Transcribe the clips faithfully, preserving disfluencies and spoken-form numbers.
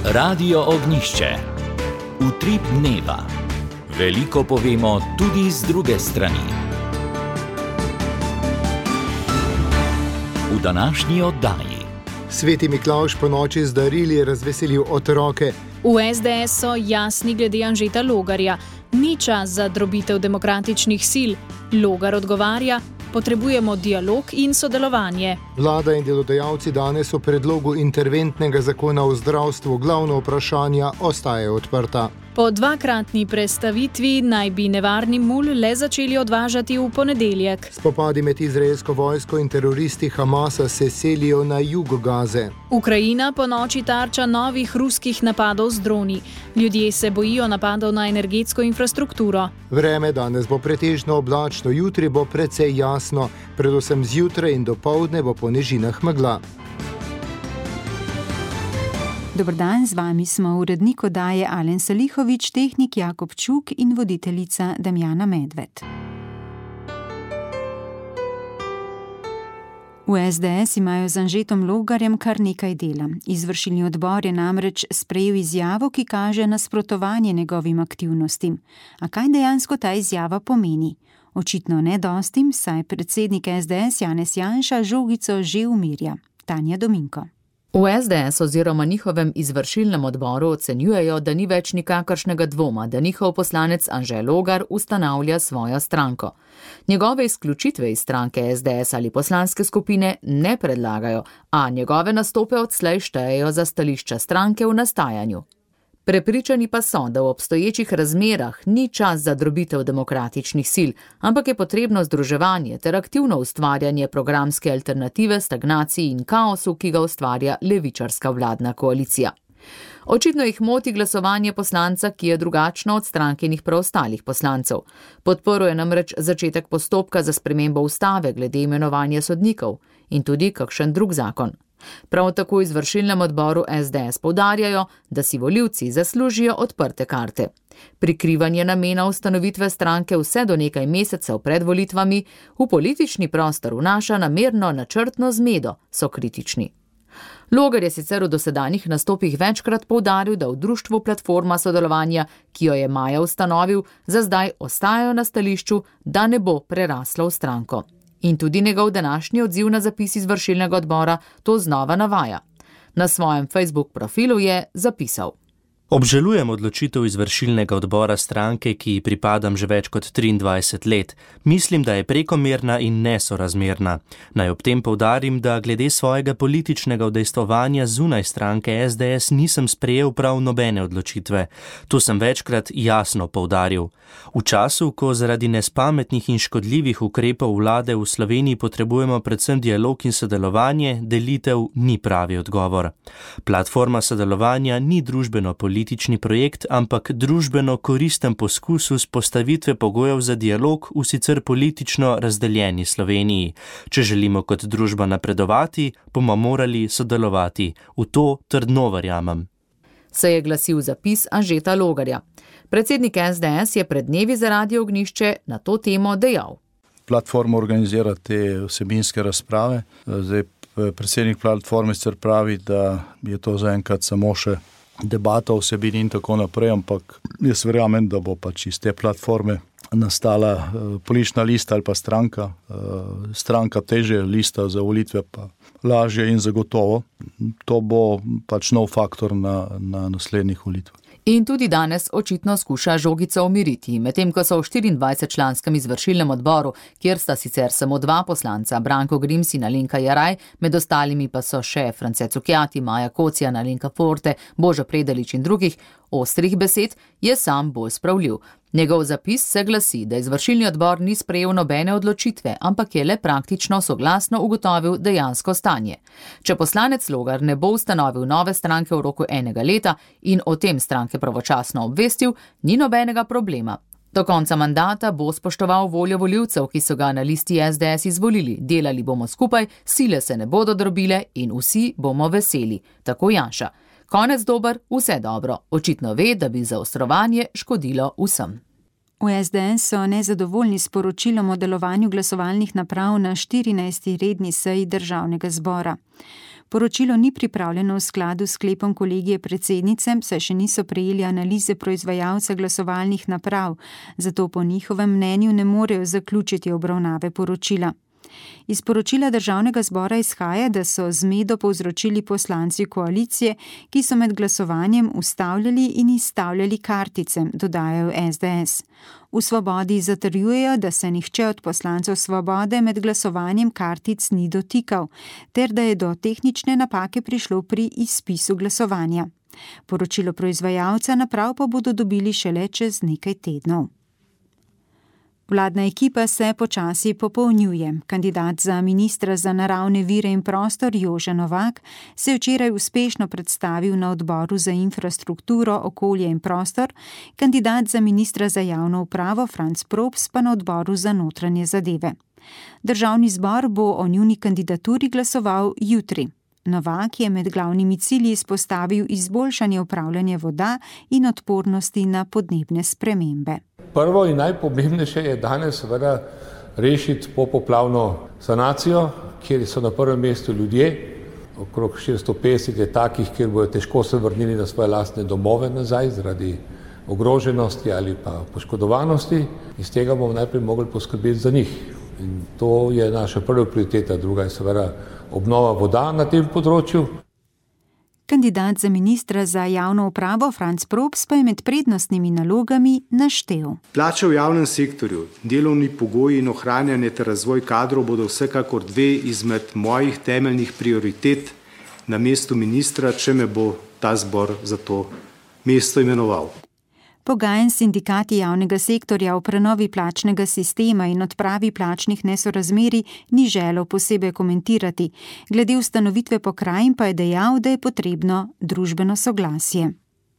Radio Ognjišče. Utrip dneva. Veliko povemo tudi z druge strani. V današnji oddaji. Sveti Miklavž po noči z darili razveselil otroke. V es de es so jasni glede Anžeta Logarja. Ni čas za drobitev demokratičnih sil. Logar odgovarja: potrebujemo dialog in sodelovanje. Vlada in delodajalci danes o predlogu interventnega zakona o zdravstvu glavno vprašanja ostajajo odprta. Po dvakratni prestavitvi naj bi nevarni mul le začeli odvažati v ponedeljek. Spopadi med izraelsko vojsko in teroristi Hamasa se selijo na jugo Gaze. Ukrajina po noči tarča novih ruskih napadov z droni. Ljudje se bojijo napadov na energetsko infrastrukturo. Vreme danes bo pretežno oblačno, jutri bo precej jasno, predvsem zjutraj in dopoldne bo po nežinah megla. Dober dan, z vami smo urednik oddaje Alen Salihovič, tehnik Jakob Čuk in voditeljica Damjana Medved. V es de es imajo z Anžetom Logarjem kar nekaj dela. Izvršilni odbor je namreč sprejel izjavo, ki kaže nasprotovanje njegovim aktivnostim. A kaj dejansko ta izjava pomeni? Očitno ne dostim, saj predsednik es de es Janez Janša žogico že umirja. Tanja Dominko. V es de es oziroma njihovem izvršilnem odboru ocenjujejo, da ni več nikakršnega dvoma, da njihov poslanec Anže Logar ustanavlja svojo stranko. Njegove izključitve iz stranke es de es ali poslanske skupine ne predlagajo, a njegove nastope odslej štejejo za stališča stranke v nastajanju. Prepričani pa so, da v obstoječih razmerah ni čas za drobitev demokratičnih sil, ampak je potrebno združevanje ter aktivno ustvarjanje programske alternative stagnaciji in kaosu, ki ga ustvarja levičarska vladna koalicija. Očitno jih moti glasovanje poslanca, ki je drugačno od strankinih preostalih poslancev. Podprl je namreč začetek postopka za spremembo ustave glede imenovanja sodnikov in tudi kakšen drug zakon. Prav tako v izvršilnem odboru es de es poudarjajo, da si volivci zaslužijo odprte karte. Prikrivanje namena ustanovitve stranke vse do nekaj mesecev pred volitvami v politični prostor vnaša namerno načrtno zmedo, so kritični. Logar je sicer v dosedanjih nastopih večkrat poudaril, da v društvu Platforma sodelovanja, ki jo je maja ustanovil, za zdaj ostajajo na stališču, da ne bo preraslo v stranko. In tudi njegov današnji odziv na zapis izvršilnega odbora to znova navaja. Na svojem Facebook profilu je zapisal: Obžalujem odločitev izvršilnega odbora stranke, ki ji pripadam že več kot triindvajset let. Mislim, da je prekomerna in nesorazmerna. Naj ob tem poudarim, da glede svojega političnega udejstvovanja zunaj stranke es de es nisem sprejel prav nobene odločitve. To sem večkrat jasno poudaril. V času, ko zaradi nespametnih in škodljivih ukrepov vlade v Sloveniji potrebujemo predvsem dialog in sodelovanje, delitev ni pravi odgovor. Platforma sodelovanja ni družbeno politična politični projekt, ampak družbeno koristen poskus vzpostavitve pogojev za dialog v sicer politično razdeljeni Sloveniji. Če želimo kot družba napredovati, bomo morali sodelovati. V to trdno verjamem. Se je glasil zapis Anžeta Logarja. Predsednik es de es je pred dnevi za Radio Ognjišče na to temo dejal: Platforma organizira te vsebinske razprave. Zdaj, predsednik platforme sicer pravi, da je to zaenkrat samo še debata o vsebini in tako naprej, ampak jaz verjamem, da bo pač iz te platforme nastala uh, politična lista ali pa stranka. Uh, stranka teže, lista za volitve pa lažje in zagotovo. To bo pač nov faktor na, na naslednjih volitvah. In tudi danes očitno skuša žogico umiriti, medtem ko so v štiriindvajsetčlanskem izvršilnem odboru, kjer sta sicer samo dva poslanca, Branko Grims in Alenka Jeraj, med ostalimi pa so še France Cukjati, Maja Kocijan, Alenka Forte, Božo Predalič in drugih, ostrih besed je sam bolj spravljiv. Njegov zapis se glasi, da izvršilni odbor ni sprejel nobene odločitve, ampak je le praktično soglasno ugotovil dejansko stanje. Če poslanec Logar ne bo ustanovil nove stranke v roku enega leta in o tem stranke pravočasno obvestil, ni nobenega problema. Do konca mandata bo spoštoval voljo volivcev, ki so ga na listi es de es izvolili. Delali bomo skupaj, sile se ne bodo drobile in vsi bomo veseli. Tako Janša. Konec dober, vse dobro. Očitno ve, da bi zaostrovanje škodilo vsem. V es de es so nezadovoljni s poročilom o delovanju glasovalnih naprav na štirinajsti redni seji državnega zbora. Poročilo ni pripravljeno v skladu s sklepom kolegije predsednice, saj še niso prejeli analize proizvajalca glasovalnih naprav, zato po njihovem mnenju ne morejo zaključiti obravnave poročila. Iz poročila Državnega zbora izhaja, da so zmedo povzročili poslanci koalicije, ki so med glasovanjem ustavljali in izstavljali kartice, dodajajo es de es. V Svobodi zatrjujejo, da se nihče od poslancev Svobode med glasovanjem kartic ni dotikal, ter da je do tehnične napake prišlo pri izpisu glasovanja. Poročilo proizvajalca naprav pa bodo dobili šele čez nekaj tednov. Vladna ekipa se počasi popolnjuje. Kandidat za ministra za naravne vire in prostor Jože Novak se je včeraj uspešno predstavil na odboru za infrastrukturo, okolje in prostor, kandidat za ministra za javno upravo Franc Props pa na odboru za notranje zadeve. Državni zbor bo o njuni kandidaturi glasoval jutri. Novak je med glavnimi cilji izpostavil izboljšanje upravljanja voda in odpornosti na podnebne spremembe. Prvo in najpomembnejše je danes seveda rešiti popoplavno sanacijo, kjer so na prvem mestu ljudje. Okrog štiristo petdeset je takih, kjer bodo težko se vrnili na svoje lastne domove nazaj zaradi ogroženosti ali pa poškodovanosti. Iz tega bomo najprej mogli poskrbeti za njih. In to je naša prva prioriteta, druga je seveda obnova voda na tem področju. Kandidat za ministra za javno upravo Franc Props pa je med prednostnimi nalogami naštel. Plače v javnem sektorju, delovni pogoji in ohranjanje ter razvoj kadrov bodo vsekakor dve izmed mojih temeljnih prioritet na mestu ministra, če me bo ta zbor za to mesto imenoval. Pogajanj s sindikati javnega sektorja o prenovi plačnega sistema in odpravi plačnih nesorazmerij ni želel posebej komentirati. Glede ustanovitve pokrajin pa je dejal, da je potrebno družbeno soglasje.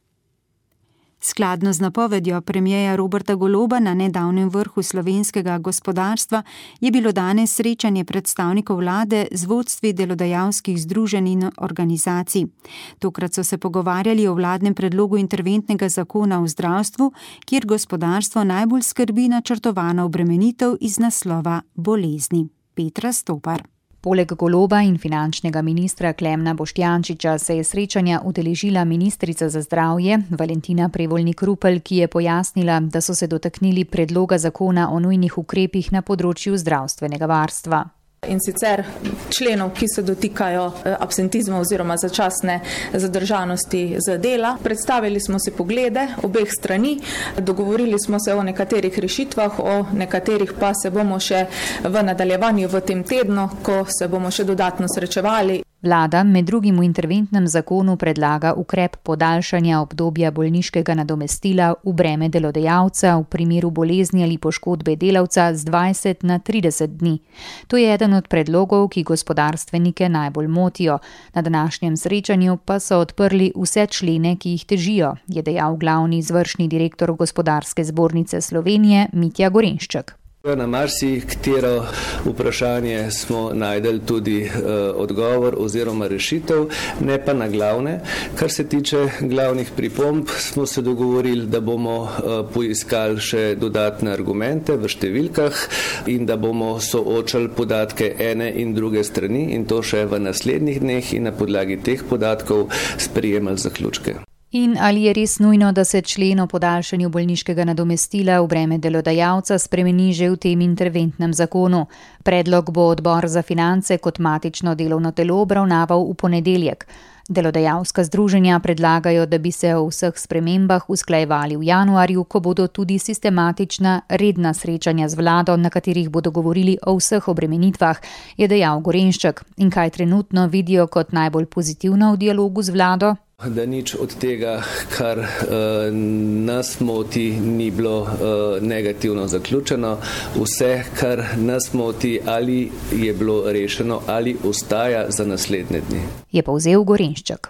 Skladno z napovedjo premierja Roberta Goloba na nedavnem vrhu slovenskega gospodarstva je bilo danes srečanje predstavnikov vlade z vodstvi delodajalskih združenj in organizacij. Tokrat so se pogovarjali o vladnem predlogu interventnega zakona v zdravstvu, kjer gospodarstvo najbolj skrbi načrtovana obremenitev iz naslova bolezni. Petra Stopar. Poleg Goloba in finančnega ministra Klemna Boštjančiča se je srečanja udeležila ministrica za zdravje Valentina Prevolnik Rupel, ki je pojasnila, da so se dotaknili predloga zakona o nujnih ukrepih na področju zdravstvenega varstva. In sicer členov, ki se dotikajo absentizma oziroma začasne zadržanosti z dela. Predstavili smo si poglede obeh strani, dogovorili smo se o nekaterih rešitvah, o nekaterih pa se bomo še v nadaljevanju v tem tednu, ko se bomo še dodatno srečevali. Vlada med drugim v interventnem zakonu predlaga ukrep podaljšanja obdobja bolniškega nadomestila v breme delodajalca v primeru bolezni ali poškodbe delavca z dvajset na trideset dni. To je eden od predlogov, ki gospodarstvenike najbolj motijo. Na današnjem srečanju pa so odprli vse člene, ki jih težijo, je dejal glavni izvršni direktor Gospodarske zbornice Slovenije Mitja Gorenšček. Na marsikatero vprašanje smo najdeli tudi uh, odgovor oziroma rešitev, ne pa na glavne. Kar se tiče glavnih pripomb, smo se dogovorili, da bomo uh, poiskali še dodatne argumente v številkah in da bomo soočali podatke ene in druge strani in to še v naslednjih dneh in na podlagi teh podatkov sprejemali zaključke. In ali je res nujno, da se člen o podaljšanju bolniškega nadomestila v breme delodajalca spremeni že v tem interventnem zakonu? Predlog bo odbor za finance kot matično delovno telo obravnaval v ponedeljek. Delodajalska združenja predlagajo, da bi se o vseh spremembah usklajevali v januarju, ko bodo tudi sistematična redna srečanja z vlado, na katerih bodo govorili o vseh obremenitvah, je dejal Gorenšček. In kaj trenutno vidijo kot najbolj pozitivno v dialogu z vlado? Da nič od tega, kar uh, nas moti, ni bilo uh, negativno zaključeno. Vse, kar nas moti, ali je bilo rešeno, ali ostaja za naslednje dni. Je povzel Gorenšček.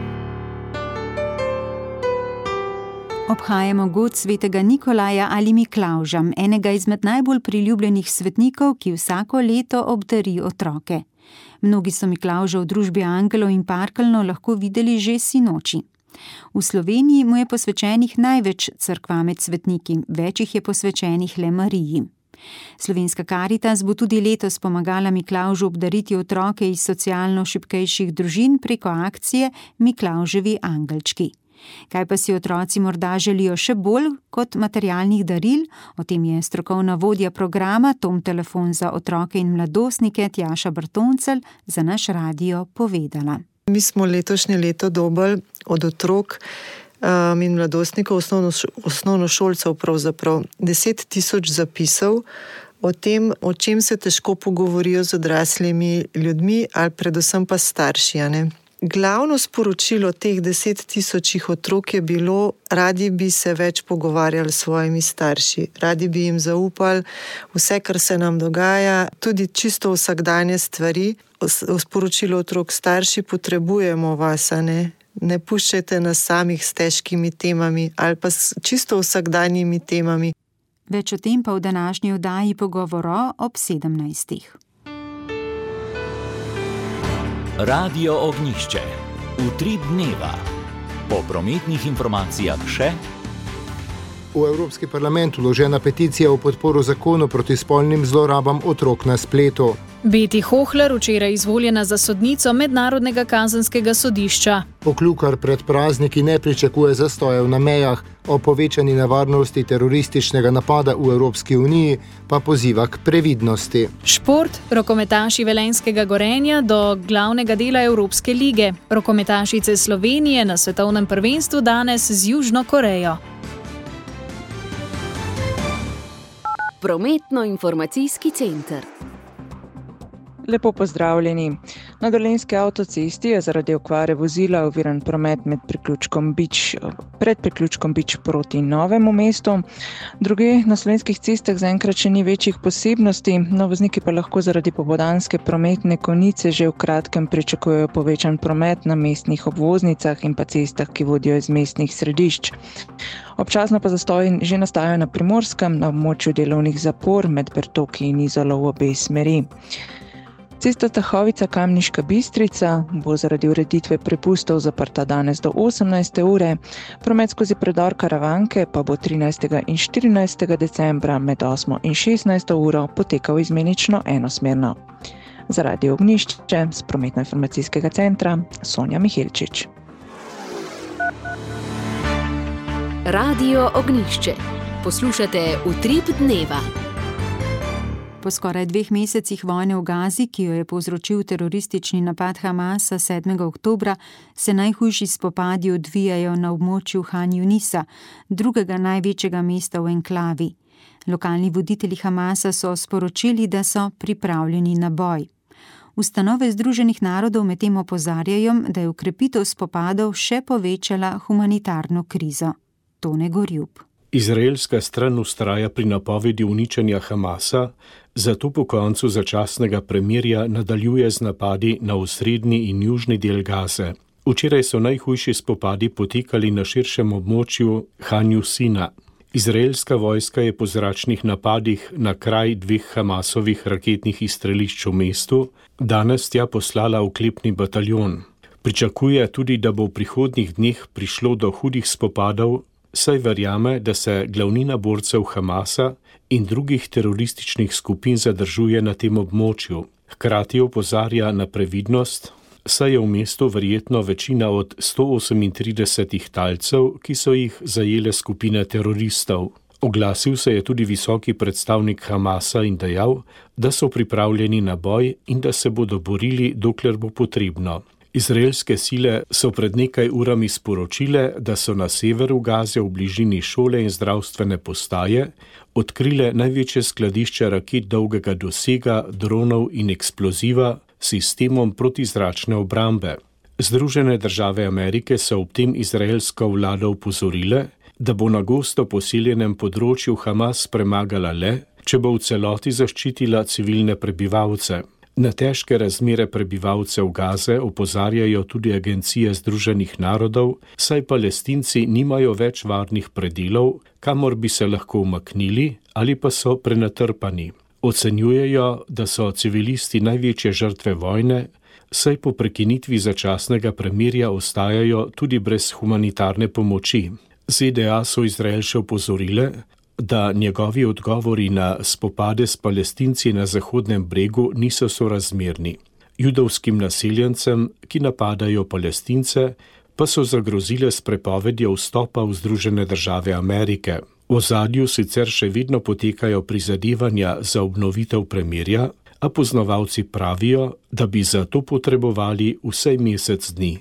Obhajamo god svetega Nikolaja ali Miklavža, enega izmed najbolj priljubljenih svetnikov, ki vsako leto obdari otroke. Mnogi so Miklavža v družbi angelov in parkeljnov lahko videli že sinoči. V Sloveniji mu je posvečenih največ cerkva med svetniki, več jih je posvečenih le Mariji. Slovenska Karitas bo tudi letos pomagala Miklavžu obdariti otroke iz socialno šibkejših družin preko akcije Miklavževi angelčki. Kaj pa si otroci morda želijo še bolj kot materialnih daril? O tem je strokovna vodja programa Tom Telefon za otroke in mladostnike Tjaša Bartoncelj za naš radio povedala. Mi smo letošnje leto dobili od otrok um, in mladostnikov, osnovno, osnovnošolcev pravzaprav deset tisoč zapisov o tem, o čem se težko pogovorijo z odraslimi ljudmi ali predvsem pa starši, a ne? Glavno sporočilo teh deset tisočih otrok je bilo, radi bi se več pogovarjali s svojimi starši, radi bi jim zaupali vse, kar se nam dogaja, tudi čisto vsakdanje stvari. Sporočilo otrok, starši, potrebujemo vas, a ne? Ne puščajte nas samih s težkimi temami ali pa s čisto vsakdanjimi temami. Več o tem pa v današnji oddaji Pogovoro ob sedemnajstih. Radio Ognjišče. Utrip dneva. Po prometnih informacijah še. V Evropski parlament vložena peticija v podporo zakonu proti spolnim zlorabam otrok na spletu. Beti Hohler včeraj izvoljena za sodnico Mednarodnega kazenskega sodišča. Poklukar pred prazniki ne pričakuje zastojev na mejah, o povečani nevarnosti terorističnega napada v Evropski uniji pa poziva k previdnosti. Šport, rokometaši Velenjskega Gorenja do glavnega dela Evropske lige. Rokometašice Slovenije na svetovnem prvenstvu danes z Južno Korejo. Prometno-informacijski center. Lepo pozdravljeni. Na Dolenjski avtocesti je zaradi okvare vozila oviran promet med priključkom Bič, pred priključkom Bič proti Novemu mestu. Druge na slovenskih cestah zaenkrat še ni večjih posebnosti, no vozniki pa lahko zaradi popoldanske prometne konice že v kratkem pričakujejo povečan promet na mestnih obvoznicah in pa cestah, ki vodijo iz mestnih središč. Občasno pa zastoji že nastajajo na Primorskem, na območju delovnih zapor med Bertoki in Izolo v obe smeri. Cesta Tahovica-Kamniška Bistrica bo zaradi ureditve prepustov zaprta danes do osemnajste ure, promet skozi predor Karavanke pa bo trinajstega in štirinajstega decembra med osmo in šestnajsto uro potekal izmenično enosmerno. Za Radio Ognjišče z prometno-informacijskega centra Sonja Miheličič. Radio Ognjišče. Poslušate Utrip dneva. Po skoraj dveh mesecih vojne v Gazi, ki jo je povzročil teroristični napad Hamasa sedmega oktobra, se najhujši spopadi odvijajo na območju Han Junisa, drugega največjega mesta v enklavi. Lokalni voditelji Hamasa so sporočili, da so pripravljeni na boj. Ustanove Združenih narodov medtem opozarjajo, da je ukrepitev spopadov še povečala humanitarno krizo. Tone Gorjub. Izraelska stran vztraja pri napovedi uničenja Hamasa, zato po koncu začasnega premirja nadaljuje z napadi na osrednji in južni del Gaze. Včeraj so najhujši spopadi potekali na širšem območju Han Jusina. Izraelska vojska je po zračnih napadih na kraj dveh Hamasovih raketnih izstrelišč v mestu danes tja poslala oklepni bataljon. Pričakuje tudi, da bo v prihodnjih dneh prišlo do hudih spopadov, saj verjame, da se glavnina borcev Hamasa in drugih terorističnih skupin zadržuje na tem območju. Hkrati opozarja na previdnost, saj je v mestu verjetno večina od sto osemintridesetih talcev, ki so jih zajele skupine teroristov. Oglasil se je tudi visoki predstavnik Hamasa in dejal, da so pripravljeni na boj in da se bodo borili, dokler bo potrebno. Izraelske sile so pred nekaj urami sporočile, da so na severu Gaze v bližini šole in zdravstvene postaje odkrile največje skladišče raket dolgega dosega, dronov in eksploziva s sistemom protizračne obrambe. Združene države Amerike so ob tem izraelsko vlado upozorile, da bo na gosto poseljenem področju Hamas premagala le, če bo v celoti zaščitila civilne prebivalce. Na težke razmere prebivalcev Gaze opozarjajo tudi agencije Združenih narodov, saj Palestinci nimajo več varnih predelov, kamor bi se lahko umaknili ali pa so prenatrpani. Ocenjujejo, da so civilisti največje žrtve vojne, saj po prekinitvi začasnega premirja ostajajo tudi brez humanitarne pomoči. Z D A so Izrael še opozorile, da njegovi odgovori na spopade s Palestinci na Zahodnem bregu niso sorazmerni. Judovskim naseljencem, ki napadajo Palestince, pa so zagrozile s prepovedjo vstopa v Združene države Amerike. V ozadju sicer še vedno potekajo prizadevanja za obnovitev premirja, a poznavalci pravijo, da bi za to potrebovali vsaj mesec dni.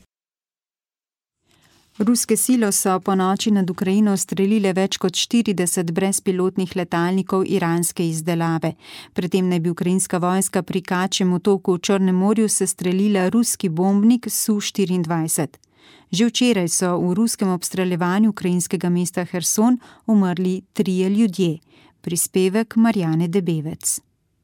Ruske sile so po noči nad Ukrajino strelile več kot štirideset brezpilotnih letalnikov iranske izdelave. Predtem naj bi ukrajinska vojska pri Kačjem otoku v Črnem morju sestrelila ruski bombnik S U štiriindvajset. Že včeraj so v ruskem obstreljevanju ukrajinskega mesta Herson umrli trije ljudje. Prispevek Marjane Debevec.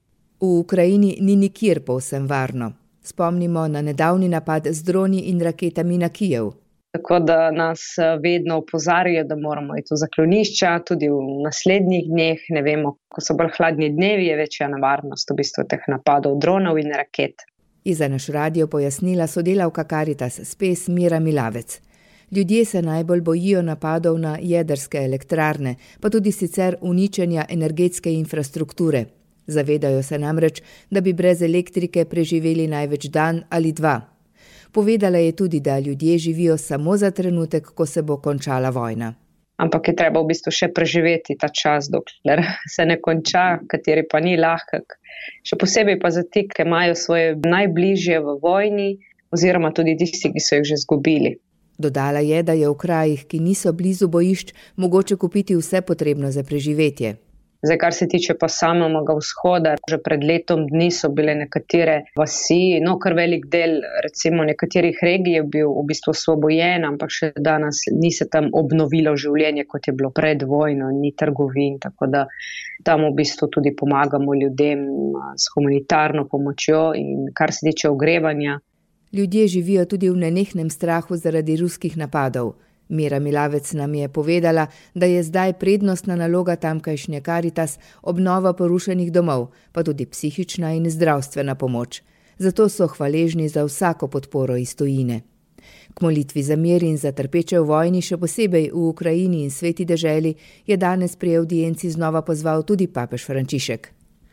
V Ukrajini ni nikjer povsem varno. Spomnimo na nedavni napad z droni in raketami na Kijev. Tako da nas vedno opozarjajo, da moramo iti v zaklonišča, tudi v naslednjih dneh, ne vemo, ko so bolj hladni dnevi, je večja nevarnost v bistvu teh napadov dronov in raket. Iza naš radio pojasnila sodelavka Caritas Space Mira Milavec. Ljudje se najbolj bojijo napadov na jedrske elektrarne, pa tudi sicer uničenja energetske infrastrukture. Zavedajo se namreč, da bi brez elektrike preživeli največ dan ali dva. Povedala je tudi, da ljudje živijo samo za trenutek, ko se bo končala vojna. Ampak je treba v bistvu še preživeti ta čas, dokler se ne konča, kateri pa ni lahek. Še posebej pa za ti, ki imajo svoje najbližje v vojni, oziroma tudi tisti, ki so jih že izgubili. Dodala je, da je v krajih, ki niso blizu bojišč, mogoče kupiti vse potrebno za preživetje. Zdaj, kar se tiče pa samega vzhoda, že pred letom dni so bile nekatere vasi, no kar velik del, recimo nekaterih regij je bil v bistvu osvobojen, ampak še danes ni se tam obnovilo življenje, kot je bilo pred vojno, ni trgovin, tako da tam v bistvu tudi pomagamo ljudem s humanitarno pomočjo in kar se tiče ogrevanja. Ljudje živijo tudi v nenehnem strahu zaradi ruskih napadov. Mira Milavec nam je povedala, da je zdaj prednostna naloga tamkajšnje Caritas obnova porušenih domov, pa tudi psihična in zdravstvena pomoč. Zato so hvaležni za vsako podporo iz tujine. K molitvi za mir in za trpeče v vojni, še posebej v Ukrajini in sveti deželi, je danes pri audienci znova pozval tudi papež Frančišek.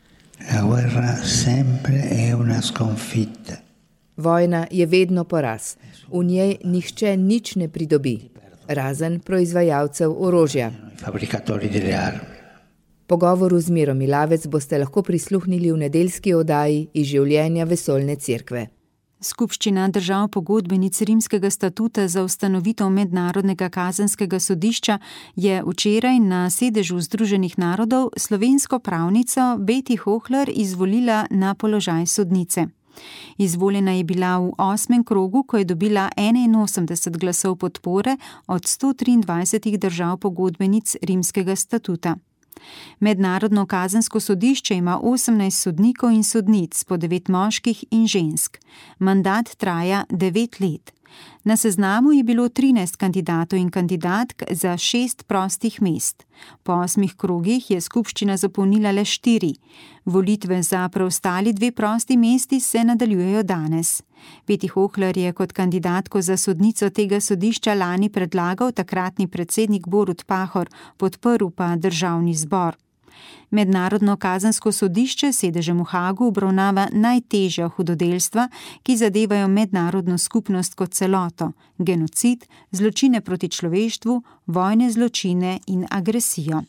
La guerra sempre è una sconfitta. Vojna je vedno poraz. V njej nihče nič ne pridobi. Razen proizvajalcev orožja. Pogovoru z Miro Milavec boste lahko prisluhnili v nedeljski oddaji iz življenja vesoljne cerkve. Skupščina držav pogodbenic Rimskega statuta za ustanovitev Mednarodnega kazenskega sodišča je včeraj na sedežu Združenih narodov slovensko pravnico Beti Hohler izvolila na položaj sodnice. Izvoljena je bila v osmem krogu, ko je dobila enainosemdeset glasov podpore od sto triindvajset držav pogodbenic Rimskega statuta. Mednarodno kazensko sodišče ima osemnajst sodnikov in sodnic, po devet moških in žensk. Mandat traja devet let. Na seznamu je bilo trinajst kandidatov in kandidatk za šest prostih mest. Po osmih krogih je skupščina zapolnila le štiri. Volitve za preostali dve prosti mesti se nadaljujejo danes. Beti Hohler je kot kandidatko za sodnico tega sodišča lani predlagal takratni predsednik Borut Pahor, podprl pa državni zbor. Mednarodno kazensko sodišče sedežem v Hagu obravnava najtežja hudodelstva, ki zadevajo mednarodno skupnost kot celoto, genocid, zločine proti človeštvu, vojne zločine in agresijo.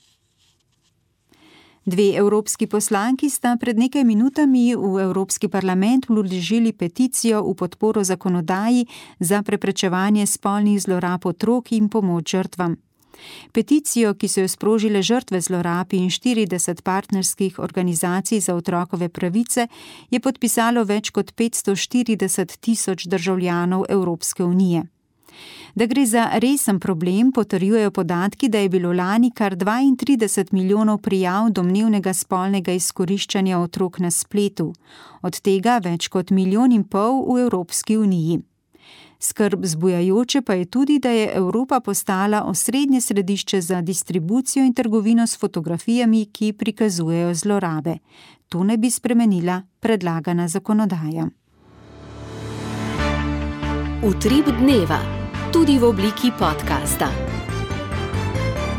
Dve evropski poslanki sta pred nekaj minutami v Evropski parlament vložili peticijo v podporo zakonodaji za preprečevanje spolnih zlorab otrok in pomoč žrtvam. Peticijo, ki so jo sprožile žrtve zlorab in štirideset partnerskih organizacij za otrokove pravice, je podpisalo več kot petsto štirideset tisoč državljanov Evropske unije. Da gre za resen problem, potrjujejo podatki, da je bilo lani kar dvaintrideset milijonov prijav domnevnega spolnega izkoriščanja otrok na spletu, od tega več kot milijon in pol v Evropski uniji. Skrb zbujajoče pa je tudi, da je Evropa postala osrednje središče za distribucijo in trgovino s fotografijami, ki prikazujejo zlorabe. To naj bi spremenila predlagana zakonodaja. Utrip dneva, tudi v obliki podcasta.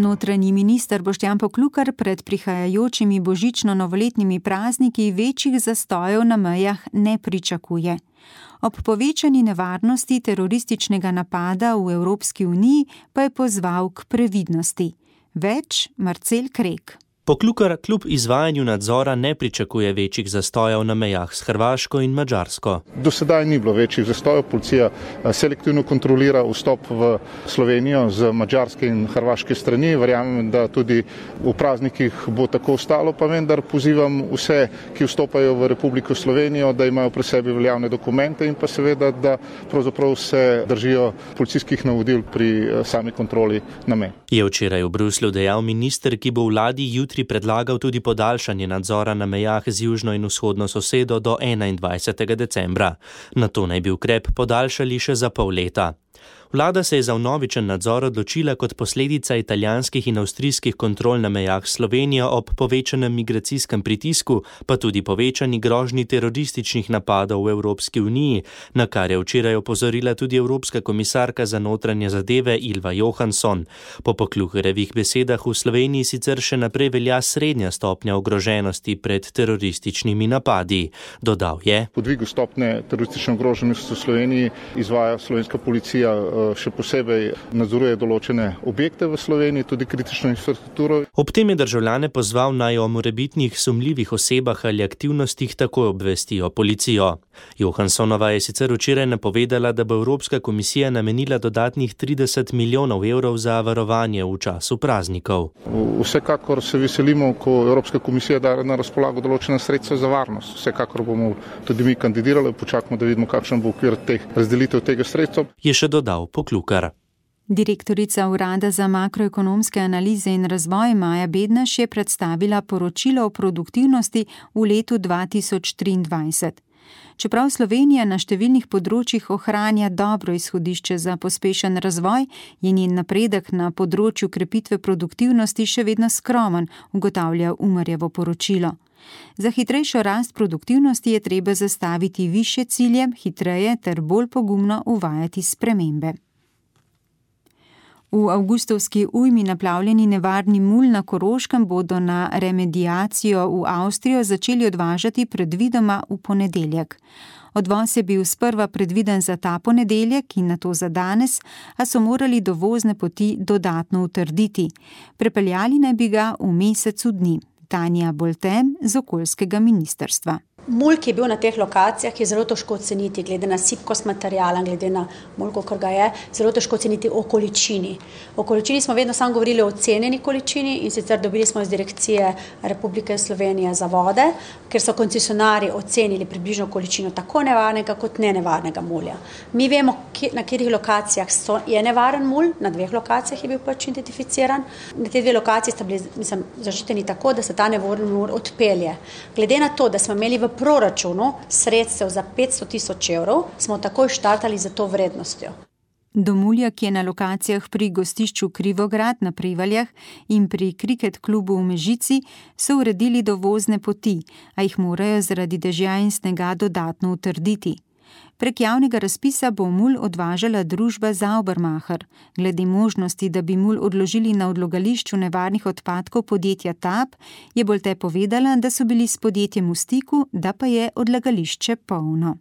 Notranji minister Boštjan Poklukar pred prihajajočimi božično-novoletnimi prazniki večjih zastojev na mejah ne pričakuje. Ob povečani nevarnosti terorističnega napada v Evropski uniji pa je pozval k previdnosti. Več Marcel Krek. Poklukar kljub izvajanju nadzora ne pričakuje večjih zastojev na mejah s Hrvaško in Madžarsko. Do sedaj ni bilo večjih zastojev, policija selektivno kontrolira vstop v Slovenijo z madžarske in hrvaške strani. Verjamem, da tudi v praznikih bo tako ostalo, pa vendar pozivam vse, ki vstopajo v Republiko Slovenijo, da imajo pri sebi veljavne dokumente in pa seveda, da pravzaprav se držijo policijskih navodil pri sami kontroli na meji. Je včeraj v Bruslju dejal minister, ki bo vladi jutri predlagal tudi podaljšanje nadzora na mejah z južno in vzhodno sosedo do enaindvajsetega decembra. Na to naj bi ukrep podaljšali še za pol leta. Vlada se je za vnovičen nadzor odločila kot posledica italijanskih in avstrijskih kontrol na mejah s Slovenijo ob povečanem migracijskem pritisku, pa tudi povečani grožnji terorističnih napadov v Evropski uniji, na kar je včeraj opozorila tudi Evropska komisarka za notranje zadeve Ylva Johansson. Po Poklukarjevih besedah v Sloveniji sicer še naprej velja srednja stopnja ogroženosti pred terorističnimi napadi. Dodal je: Po dvigu stopnje teroristične ogroženosti v Sloveniji izvaja slovenska policija še posebej nadzoruje določene objekte v Sloveniji, tudi kritično infrastrukturo. Ob tem je državljane pozval naj o morebitnih sumljivih osebah ali aktivnostih takoj obvestijo policijo. Johanssonova je sicer včeraj napovedala, da bo Evropska komisija namenila dodatnih trideset milijonov evrov za varovanje v času praznikov. Vsekakor se veselimo, ko Evropska komisija da na razpolago določena sredstva za varnost. Vsekakor bomo tudi mi kandidirali, počakamo, da vidimo, kakšen bo okvir teh razdelitev tega sredstva. Je še dodal Poklukar. Direktorica Urada za makroekonomske analize in razvoj Maja Bednaš je predstavila poročilo o produktivnosti v letu dva tisoč triindvajset. Čeprav Slovenija na številnih področjih ohranja dobro izhodišče za pospešen razvoj, je njen napredek na področju krepitve produktivnosti še vedno skromen, ugotavlja Umarjevo poročilo. Za hitrejšo rast produktivnosti je treba zastaviti višje cilje, hitreje ter bolj pogumno uvajati spremembe. V avgustovski ujmi naplavljeni nevarni mulj na Koroškem bodo na remediacijo v Avstrijo začeli odvažati predvidoma v ponedeljek. Odvoz je bil sprva predviden za ta ponedeljek in nato za danes, a so morali dovozne poti dodatno utrditi. Prepeljali naj bi ga v mesecu dni. Tanja Boltem z okoljskega ministrstva. Mulj, ki je bil na teh lokacijah, je zelo težko oceniti, glede na sipkost materiala, glede na mulj, kar ga je, zelo težko oceniti o količini. O količini smo vedno samo govorili o ocenjeni količini in sicer dobili smo iz Direkcije Republike Slovenije za vode, ker so koncesionarji ocenili približno količino tako nevarnega kot nenevarnega mulja. Mi vemo, na katerih lokacijah so, je nevaren mulj, na dveh lokacijah je bil pač identificiran. Na te dve lokaciji sta bili, mislim, zaščiteni tako, da se ta nevaren mulj odpelje. Glede na to, da smo imeli v proračunu sredstev za petsto tisoč evrov, smo takoj štartali za to vrednostjo. Do mulja, ki je na lokacijah pri gostišču Krivograd na Prevaljah in pri kriket klubu v Mežici, so uredili dovozne poti, a jih morajo zaradi dežja in snega dodatno utrditi. Prek javnega razpisa bo mulj odvažala družba Saubermacher. Glede možnosti, da bi mulj odložili na odlagališču nevarnih odpadkov podjetja T A P, je Bolte povedala, da so bili s podjetjem v stiku, da pa je odlagališče polno.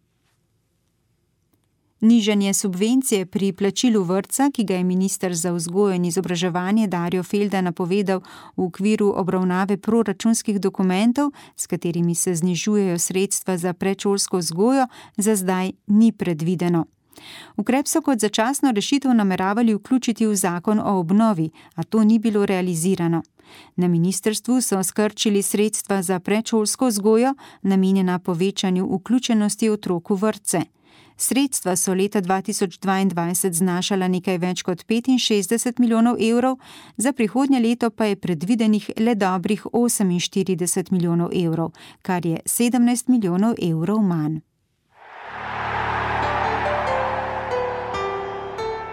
Nižanje subvencije pri plačilu vrtca, ki ga je minister za vzgojo in izobraževanje Darjo Felda napovedal v okviru obravnave proračunskih dokumentov, s katerimi se znižujejo sredstva za predšolsko vzgojo, za zdaj ni predvideno. Ukrep so kot začasno rešitev nameravali vključiti v zakon o obnovi, a to ni bilo realizirano. Na ministrstvu so skrčili sredstva za predšolsko vzgojo, namenjena povečanju vključenosti otrok v vrtce. Sredstva so leta dva tisoč dvaindvajset znašala nekaj več kot petinšestdeset milijonov evrov, za prihodnje leto pa je predvidenih le dobrih oseminštirideset milijonov evrov, kar je sedemnajst milijonov evrov manj.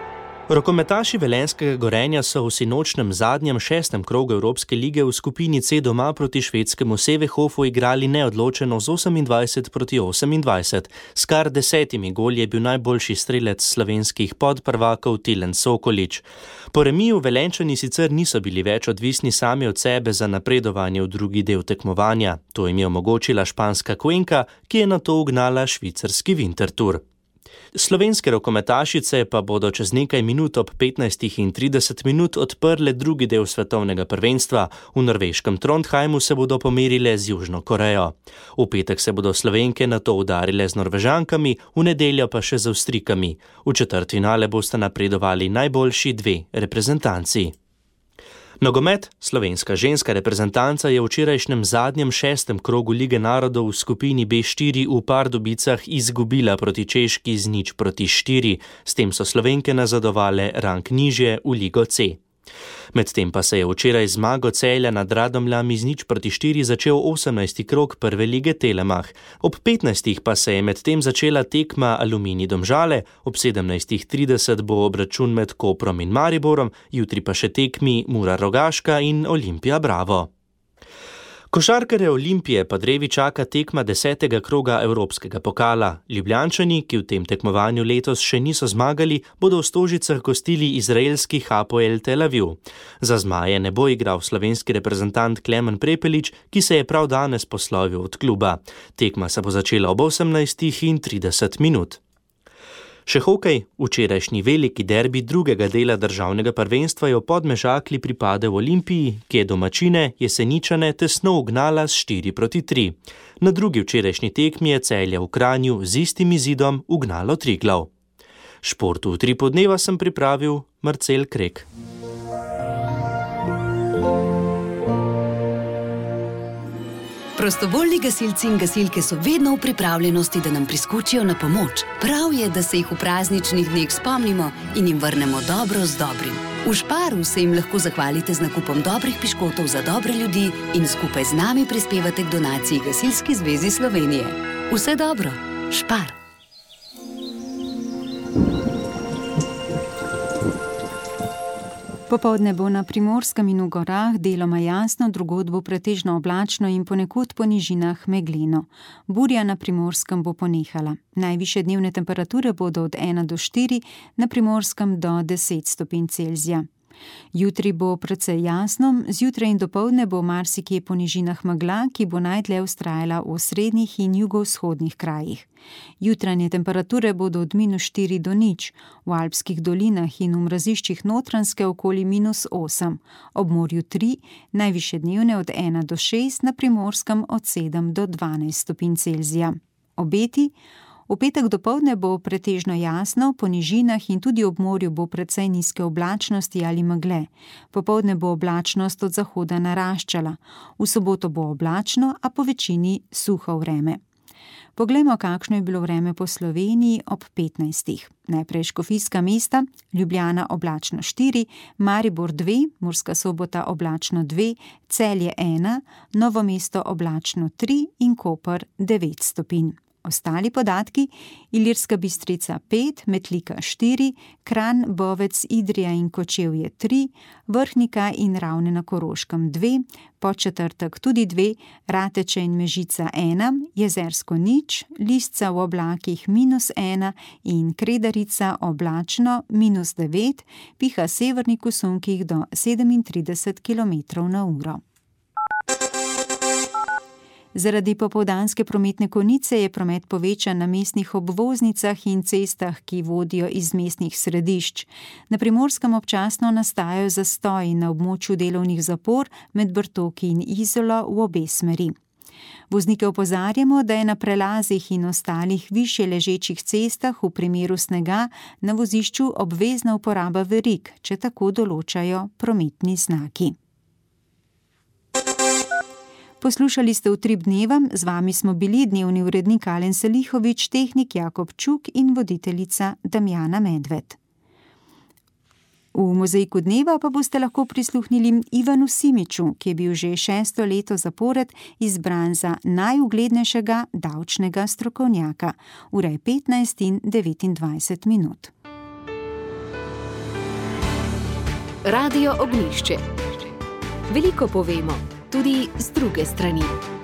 Rokometaši Velenjskega Gorenja so v sinočnem zadnjem šestem krogu Evropske lige v skupini C doma proti švedskemu Sevehofu igrali neodločeno z osemindvajset proti osemindvajset. S kar desetimi goli je bil najboljši strelec slovenskih podprvakov Tilen Sokolič. Po remiju Velenjčani sicer niso bili več odvisni sami od sebe za napredovanje v drugi del tekmovanja. To jim je omogočila španska Cuenca, ki je nato ugnala švicarski Winterthur. Slovenske rokometašice pa bodo čez nekaj minut ob petnajstih in trideset minut odprle drugi del svetovnega prvenstva. V norveškem Trondheimu se bodo pomerile z Južno Korejo. V petek se bodo Slovenke nato udarile z Norvežankami, v nedeljo pa še z Avstrijkami. V četrtfinale bosta napredovali najboljši dve reprezentanci. Nogomet, slovenska ženska reprezentanca je v včerajšnjem zadnjem šestem krogu Lige narodov v skupini B štiri v Pardubicah izgubila proti Češki z nič proti štiri. S tem so Slovenke nazadovale rang nižje v Ligo C. Medtem pa se je včeraj zmago Celja nad Radomljami z nič proti štiri začel osemnajsti krog prve lige Telemach. Ob petnajstih pa se je medtem začela tekma Aluminij Domžale, ob sedemnajstih trideset bo obračun med Koprom in Mariborom, jutri pa še tekmi Mura Rogaška in Olimpija Bravo. Košarkarje Olimpije pa drevi čaka tekma desetega kroga Evropskega pokala. Ljubljančani, ki v tem tekmovanju letos še niso zmagali, bodo v Stožicah gostili izraelski Hapoel Tel Aviv. Za zmaje ne bo igral slovenski reprezentant Klemen Prepelič, ki se je prav danes poslovil od kluba. Tekma se bo začela ob osemnajstih in trideset minut. Še hokej, včerajšnji veliki derbi drugega dela državnega prvenstva je v Podmežakli pripadel Olimpiji, ki je domačine Jeseničane tesno ugnala s štiri proti tri. Na drugi včerajšnji tekmi je Celje v Kranju z istim izidom ugnalo Triglav. Športu v Tripu dneva sem pripravil Marcel Krek. Prostovoljni gasilci in gasilke so vedno v pripravljenosti, da nam priskočijo na pomoč. Prav je, da se jih v prazničnih dneh spomnimo in jim vrnemo dobro z dobrim. V Šparu se jim lahko zahvalite z nakupom dobrih piškotov za dobre ljudi in skupaj z nami prispevate k donaciji Gasilski zvezi Slovenije. Vse dobro, Špar! Popoldne bo na Primorskem in v gorah deloma jasno, drugod bo pretežno oblačno in ponekod po nižinah megleno. Burja na Primorskem bo ponehala. Najvišje dnevne temperature bodo od ena do štiri, na Primorskem do deset stopinj Celzija. Jutri bo precej jasno, zjutraj in dopoldne bo marsikje po nižinah megla, ki bo najdlje vztrajala v osrednjih in jugovzhodnih krajih. Jutranje temperature bodo od minus štiri do nič, v alpskih dolinah in v mraziščih Notranjske okoli minus osem, ob morju tri, najvišje dnevne od ena do šest, na Primorskem od sedem do dvanajst stopinj Celzija. Obeti: v petek dopoldne bo pretežno jasno, po nižinah in tudi ob morju bo precej nizke oblačnosti ali megle. Popoldne bo oblačnost od zahoda naraščala. V soboto bo oblačno, a po večini suho vreme. Poglejmo, kakšno je bilo vreme po Sloveniji ob petnajstih. Najprej škofijska mesta, Ljubljana oblačno štiri, Maribor dve, Murska Sobota oblačno dve, Celje ena, Novo mesto oblačno tri in Koper devet stopinj. Ostali podatki: Ilirska Bistrica pet, Metlika štiri, Kranj, Bovec, Idrija in Kočevje tri, Vrhnika in Ravne na Koroškem dve, Podčetrtek tudi dve, Rateče in Mežica ena, Jezersko nič, Lisca v oblakih minus ena in Kredarica oblačno minus devet, piha severnik v sunkih do sedemintrideset kilometrov na uro. Zaradi popoldanske prometne konice je promet povečan na mestnih obvoznicah in cestah, ki vodijo iz mestnih središč. Na Primorskem občasno nastajajo zastoji na območju delovnih zapor med Brtoki in Izolo v obe smeri. Voznike opozarjamo, da je na prelazih in ostalih višje ležečih cestah v primeru snega na vozišču obvezna uporaba verig, če tako določajo prometni znaki. Poslušali ste Utrip dneva, z vami smo bili dnevni urednik Alen Selihovič, tehnik Jakob Čuk in voditeljica Damjana Medved. V mozaiku dneva pa boste lahko prisluhnili Ivanu Simiču, ki je bil že šesto leto zapored izbran za najuglednejšega davčnega strokovnjaka. Ura je petnajst in devetindvajset minut. Radio Ognišče. Veliko povemo, tudi z druge strani.